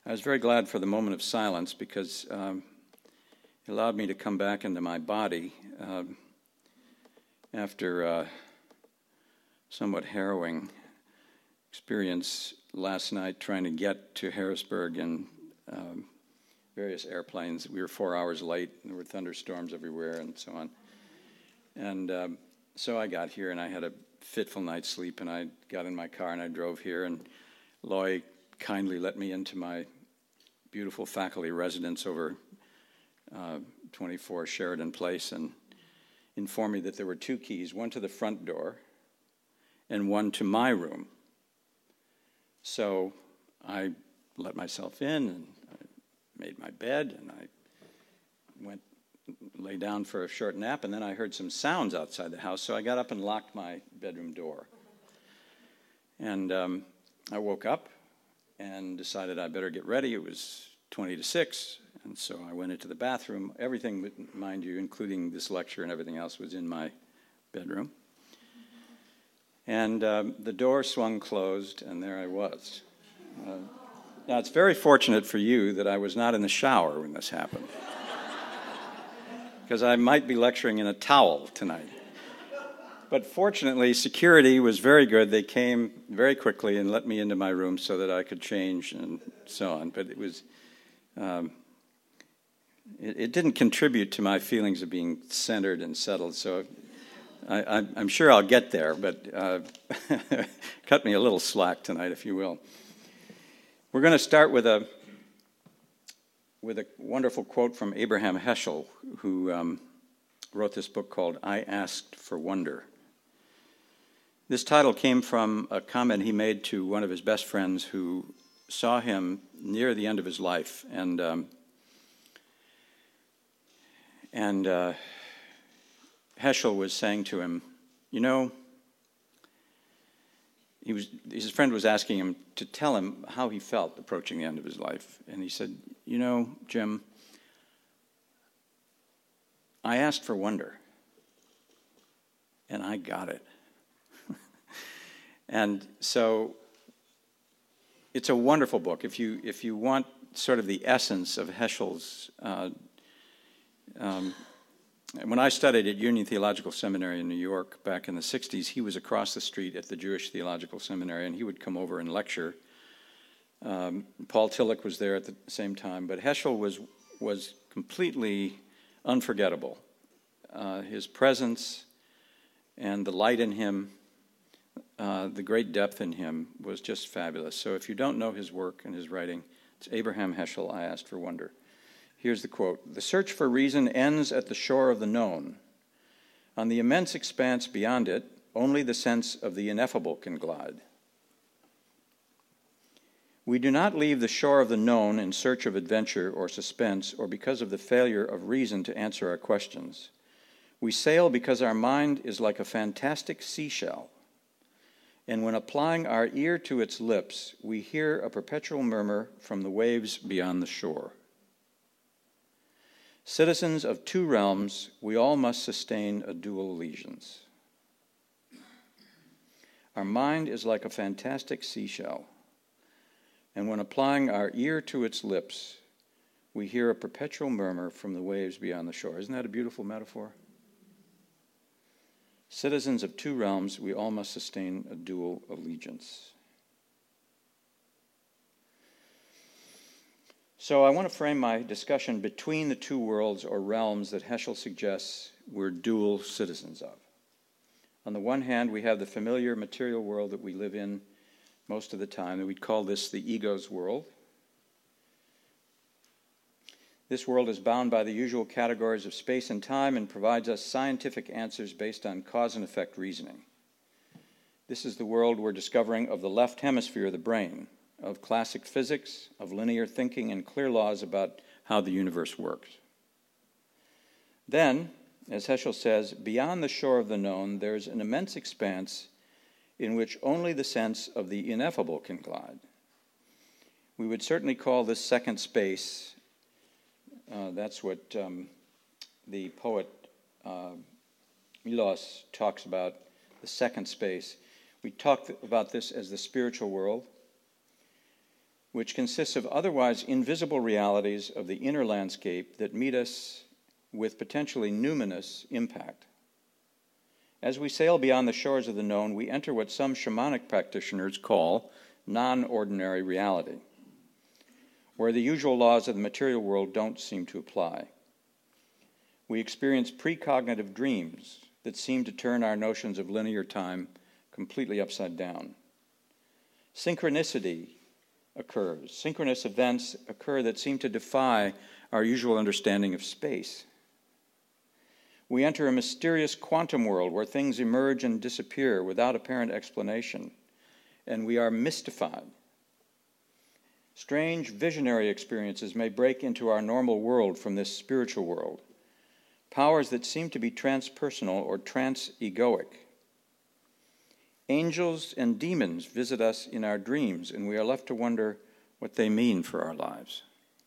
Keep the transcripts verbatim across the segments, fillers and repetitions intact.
I was very glad for the moment of silence because um, it allowed me to come back into my body um, after a somewhat harrowing experience last night trying to get to Harrisburg in um, various airplanes. We were four hours late, and there were thunderstorms everywhere and so on. And um, so I got here, and I had a fitful night's sleep, and I got in my car, and I drove here, and Loy kindly let me into my beautiful faculty residence over uh, twenty-four Sheridan Place and informed me that there were two keys, one to the front door and one to my room. So I let myself in, and I made my bed, and I went lay down for a short nap, and then I heard some sounds outside the house, so I got up and locked my bedroom door. And um, I woke up and decided I better get ready. It was twenty to six, and so I went into the bathroom. Everything, mind you, including this lecture and everything else, was in my bedroom. And um, the door swung closed, and there I was. Uh, now, it's very fortunate for you that I was not in the shower when this happened, because I might be lecturing in a towel tonight. But fortunately, security was very good. They came very quickly and let me into my room so that I could change and so on. But it was, um, it, it didn't contribute to my feelings of being centered and settled. So I, I, I'm sure I'll get there, but uh, cut me a little slack tonight, if you will. We're going to start with a with a wonderful quote from Abraham Heschel, who um, wrote this book called I Asked for Wonder. This title came from a comment he made to one of his best friends who saw him near the end of his life. And um, and uh, Heschel was saying to him, you know, he was his friend was asking him to tell him how he felt approaching the end of his life. And he said, you know, Jim, I asked for wonder, and I got it. And so it's a wonderful book. If you if you want sort of the essence of Heschel's, uh, um, when I studied at Union Theological Seminary in New York back in the sixties, he was across the street at the Jewish Theological Seminary, and he would come over and lecture. Um, Paul Tillich was there at the same time, but Heschel was was completely unforgettable. Uh, his presence and the light in him, uh, the great depth in him was just fabulous. So if you don't know his work and his writing, it's Abraham Heschel, I Asked for Wonder. Here's the quote: "The search for reason ends at the shore of the known. On the immense expanse beyond it, only the sense of the ineffable can glide. We do not leave the shore of the known in search of adventure or suspense or because of the failure of reason to answer our questions. We sail because our mind is like a fantastic seashell, and when applying our ear to its lips, we hear a perpetual murmur from the waves beyond the shore. Citizens of two realms, we all must sustain a dual allegiance. Our mind is like a fantastic seashell, and when applying our ear to its lips, we hear a perpetual murmur from the waves beyond the shore." Isn't that a beautiful metaphor? Citizens of two realms, we all must sustain a dual allegiance. So I want to frame my discussion between the two worlds or realms that Heschel suggests we're dual citizens of. On the one hand, we have the familiar material world that we live in most of the time, and we'd call this the ego's world. This world is bound by the usual categories of space and time and provides us scientific answers based on cause and effect reasoning. This is the world we're discovering of the left hemisphere of the brain, of classic physics, of linear thinking, and clear laws about how the universe works. Then, as Heschel says, beyond the shore of the known, there's an immense expanse in which only the sense of the ineffable can glide. We would certainly call this second space. Uh, that's what um, the poet uh, Milos talks about, the second space. We talk about this as the spiritual world, which consists of otherwise invisible realities of the inner landscape that meet us with potentially numinous impact. As we sail beyond the shores of the known, we enter what some shamanic practitioners call non-ordinary reality, where the usual laws of the material world don't seem to apply. We experience precognitive dreams that seem to turn our notions of linear time completely upside down. Synchronicity occurs. Synchronous events occur that seem to defy our usual understanding of space. We enter a mysterious quantum world where things emerge and disappear without apparent explanation, and we are mystified. Strange visionary experiences may break into our normal world from this spiritual world, powers that seem to be transpersonal or trans-egoic. Angels and demons visit us in our dreams, and we are left to wonder what they mean for our lives.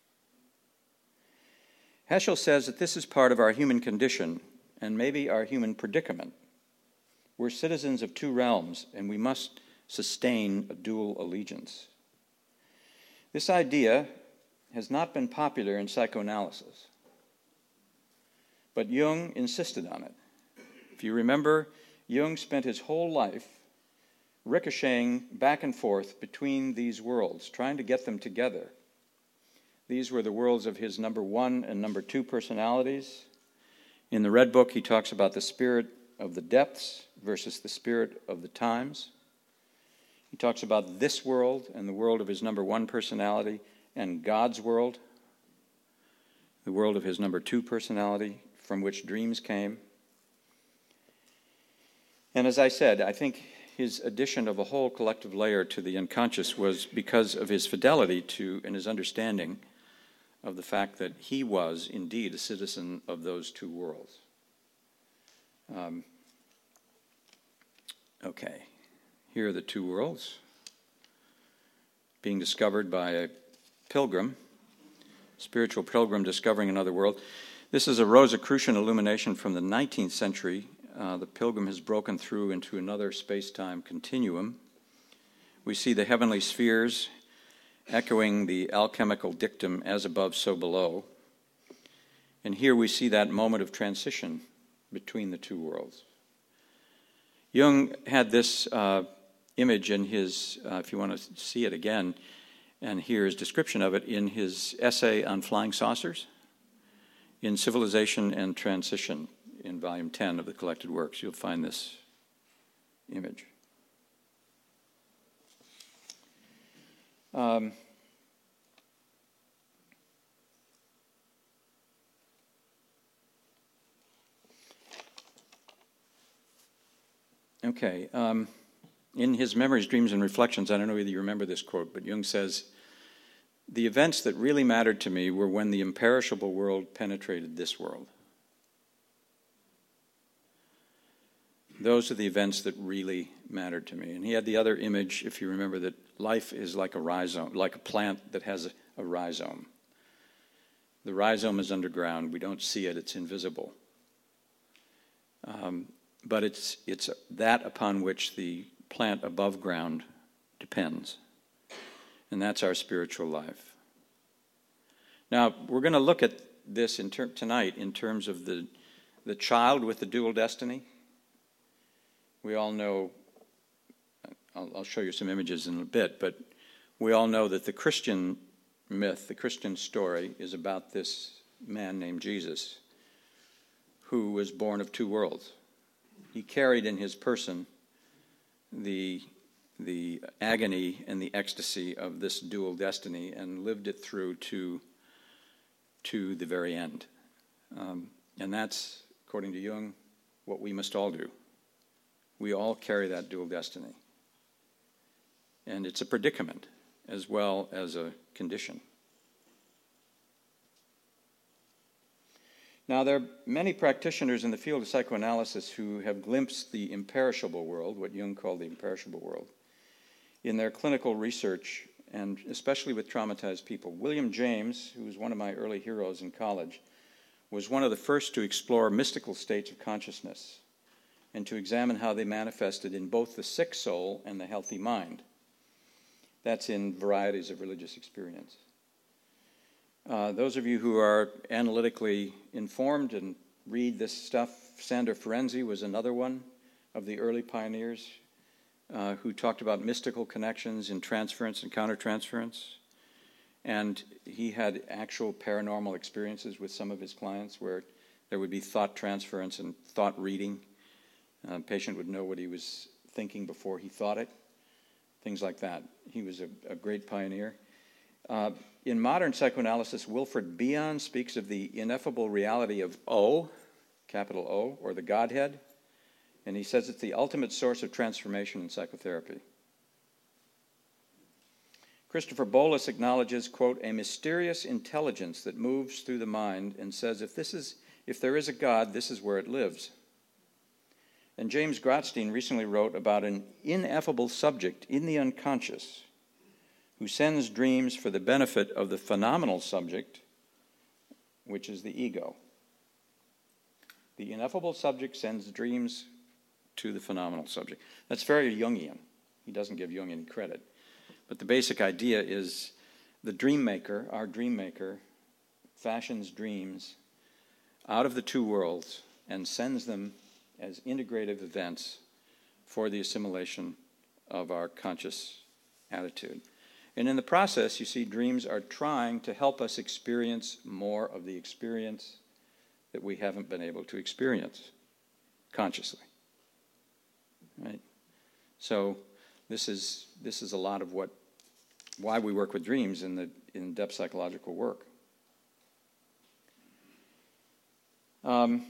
Heschel says that this is part of our human condition and maybe our human predicament. We're citizens of two realms, and we must sustain a dual allegiance. This idea has not been popular in psychoanalysis, but Jung insisted on it. If you remember, Jung spent his whole life ricocheting back and forth between these worlds, trying to get them together. These were the worlds of his number one and number two personalities. In the Red Book, he talks about the spirit of the depths versus the spirit of the times. He talks about this world and the world of his number one personality, and God's world, the world of his number two personality, from which dreams came. And as I said, I think his addition of a whole collective layer to the unconscious was because of his fidelity to and his understanding of the fact that he was indeed a citizen of those two worlds. Um, okay, here are the two worlds being discovered by a pilgrim, spiritual pilgrim discovering another world. This is a Rosicrucian illumination from the nineteenth century. Uh, the pilgrim has broken through into another space-time continuum. We see the heavenly spheres echoing the alchemical dictum, as above, so below. And here we see that moment of transition between the two worlds. Jung had this uh, image in his, uh, if you want to see it again, and hear his description of it, in his essay on flying saucers, in Civilization and Transition, in volume ten of the collected works. You'll find this image. Um, okay. Um, in his Memories, Dreams, and Reflections, I don't know whether you remember this quote, but Jung says, "The events that really mattered to me were when the imperishable world penetrated this world. Those are the events that really mattered to me." And he had the other image, if you remember, that life is like a rhizome, like a plant that has a, a rhizome. The rhizome is underground. We don't see it. It's invisible. Um, but it's it's that upon which the plant above ground depends. And that's our spiritual life. Now, we're going to look at this in ter- tonight in terms of the the child with the dual destiny. We all know, I'll, I'll show you some images in a bit, but we all know that the Christian myth, the Christian story, is about this man named Jesus who was born of two worlds. He carried in his person the, the agony and the ecstasy of this dual destiny and lived it through to, to the very end. Um, and that's, according to Jung, what we must all do. We all carry that dual destiny. And it's a predicament as well as a condition. Now, there are many practitioners in the field of psychoanalysis who have glimpsed the imperishable world, what Jung called the imperishable world, in their clinical research, and especially with traumatized people. William James, who was one of my early heroes in college, was one of the first to explore mystical states of consciousness and to examine how they manifested in both the sick soul and the healthy mind. That's in Varieties of Religious Experience. Uh, those of you who are analytically informed and read this stuff, Sandor Ferenczi was another one of the early pioneers uh, who talked about mystical connections in transference and countertransference. And he had actual paranormal experiences with some of his clients where there would be thought transference and thought reading. Uh, the patient would know what he was thinking before he thought it, things like that. He was a, a great pioneer. Uh, in modern psychoanalysis, Wilfred Bion speaks of the ineffable reality of O, capital O, or the Godhead, and he says it's the ultimate source of transformation in psychotherapy. Christopher Bolus acknowledges, quote, a mysterious intelligence that moves through the mind and says, if this is, if there is a God, this is where it lives. And James Grotstein recently wrote about an ineffable subject in the unconscious who sends dreams for the benefit of the phenomenal subject, which is the ego. The ineffable subject sends dreams to the phenomenal subject. That's very Jungian. He doesn't give Jung any credit. But the basic idea is the dream maker, our dream maker, fashions dreams out of the two worlds and sends them as integrative events for the assimilation of our conscious attitude. And in the process, you see, dreams are trying to help us experience more of the experience that we haven't been able to experience consciously. Right? So this is this is a lot of what why we work with dreams in the in depth psychological work. Um,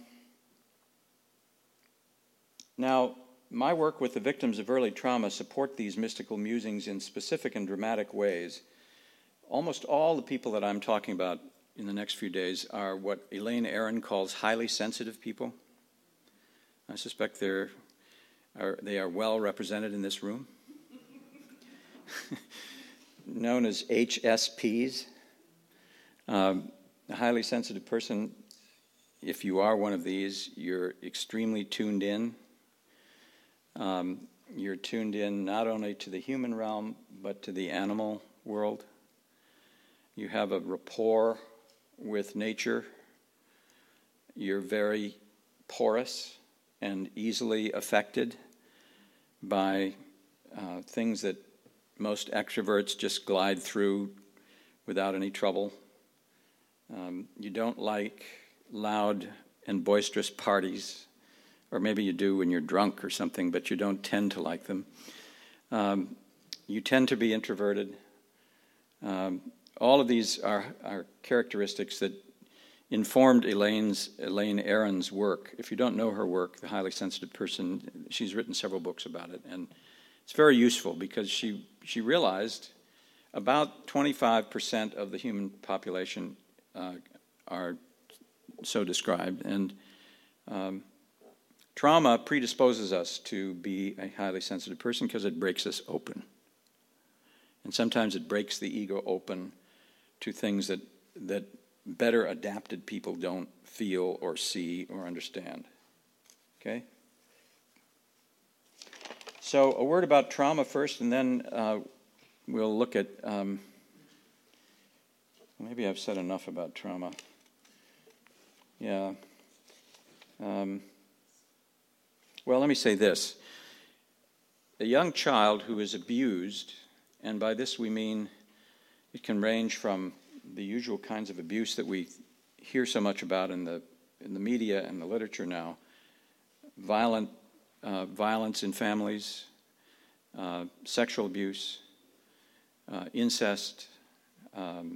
now, my work with the victims of early trauma support these mystical musings in specific and dramatic ways. Almost all the people that I'm talking about in the next few days are what Elaine Aron calls highly sensitive people. I suspect they're, are, they are well represented in this room. Known as H S Ps. Um, a highly sensitive person, if you are one of these, you're extremely tuned in. Um, you're tuned in not only to the human realm, but to the animal world. You have a rapport with nature. You're very porous and easily affected by uh, things that most extroverts just glide through without any trouble. Um, you don't like loud and boisterous parties, or maybe you do when you're drunk or something, but you don't tend to like them. Um, you tend to be introverted. Um, all of these are, are characteristics that informed Elaine's, Elaine Aron's work. If you don't know her work, The Highly Sensitive Person, she's written several books about it, and it's very useful because she, she realized about twenty-five percent of the human population uh, are so described, and um, trauma predisposes us to be a highly sensitive person because it breaks us open. And sometimes it breaks the ego open to things that, that better adapted people don't feel or see or understand. Okay? So a word about trauma first, and then uh, we'll look at, um, maybe I've said enough about trauma. Yeah. Um, well, let me say this. A young child who is abused, and by this we mean it can range from the usual kinds of abuse that we hear so much about in the in the media and the literature now, violent uh, violence in families, uh, sexual abuse, uh, incest, um,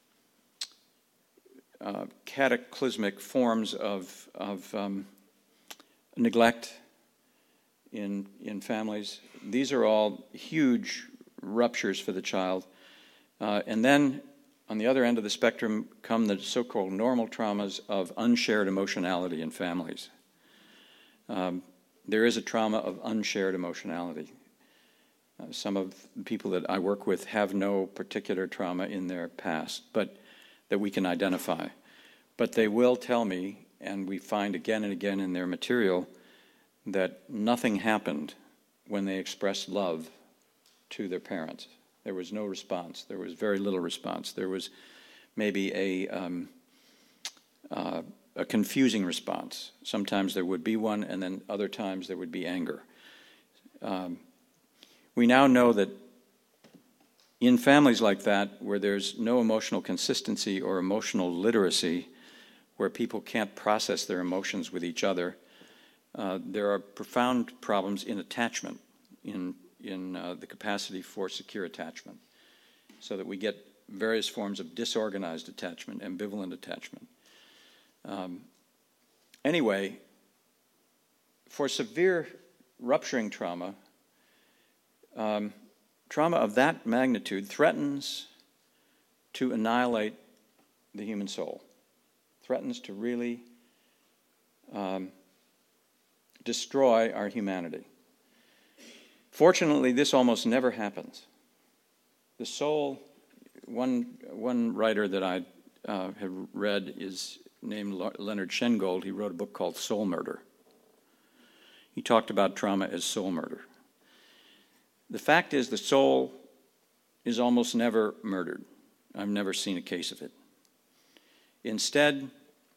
uh, cataclysmic forms of of um, neglect in in families. These are all huge ruptures for the child. Uh, and then on the other end of the spectrum come the so-called normal traumas of unshared emotionality in families. Um, there is a trauma of unshared emotionality. Uh, some of the people that I work with have no particular trauma in their past, but that we can identify. But they will tell me, and we find again and again in their material, that nothing happened when they expressed love to their parents. There was no response. There was very little response. There was maybe a, um, uh, a confusing response. Sometimes there would be one, and then other times there would be anger. Um, we now know that in families like that, where there's no emotional consistency or emotional literacy, where people can't process their emotions with each other, uh, there are profound problems in attachment, in, in uh, the capacity for secure attachment, so that we get various forms of disorganized attachment, ambivalent attachment. Um, anyway, for severe rupturing trauma, um, trauma of that magnitude threatens to annihilate the human soul, threatens to really um, destroy our humanity. Fortunately, this almost never happens. The soul, one, one writer that I uh, have read is named Leonard Shengold. He wrote a book called Soul Murder. He talked about trauma as soul murder. The fact is the soul is almost never murdered. I've never seen a case of it. Instead,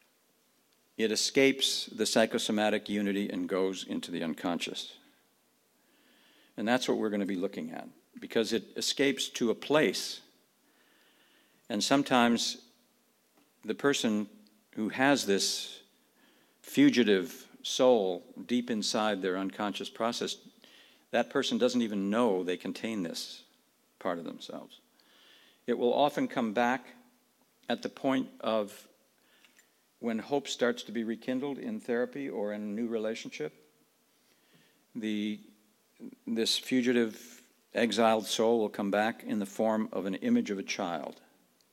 it escapes the psychosomatic unity and goes into the unconscious. And that's what we're going to be looking at, because it escapes to a place. And sometimes the person who has this fugitive soul deep inside their unconscious process, that person doesn't even know they contain this part of themselves. It will often come back at the point of when hope starts to be rekindled in therapy or in a new relationship. The, this fugitive, exiled soul will come back in the form of an image of a child.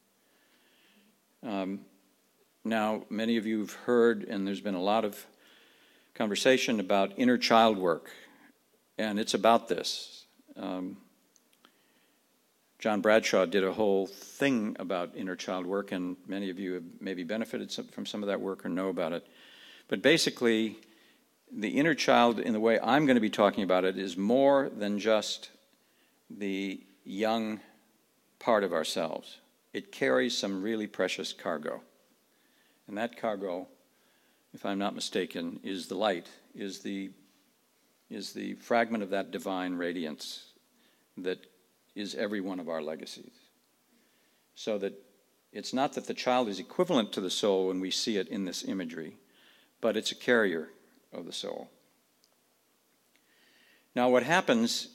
Um, now, many of you have heard, and there's been a lot of conversation about inner child work, and it's about this. Um, John Bradshaw did a whole thing about inner child work, and many of you have maybe benefited some, from some of that work or know about it. But basically, the inner child, in the way I'm going to be talking about it, is more than just the young part of ourselves. It carries some really precious cargo. And that cargo, if I'm not mistaken, is the light, is the, is the fragment of that divine radiance that is every one of our legacies. So that it's not that the child is equivalent to the soul when we see it in this imagery, but it's a carrier of the soul. Now what happens,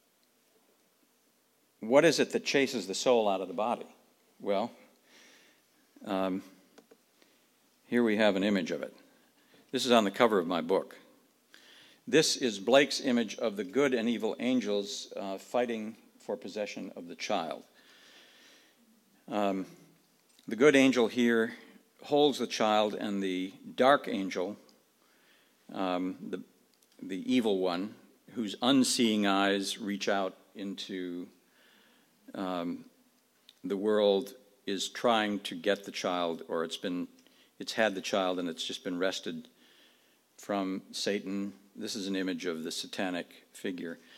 what is it that chases the soul out of the body? Well, um, here we have an image of it. This is on the cover of my book. This is Blake's image of the good and evil angels uh, fighting for possession of the child. Um, the good angel here holds the child, and the dark angel, um, the, the evil one, whose unseeing eyes reach out into um, the world, is trying to get the child, or it's been, it's had the child and it's just been wrested from Satan. This is an image of the satanic figure.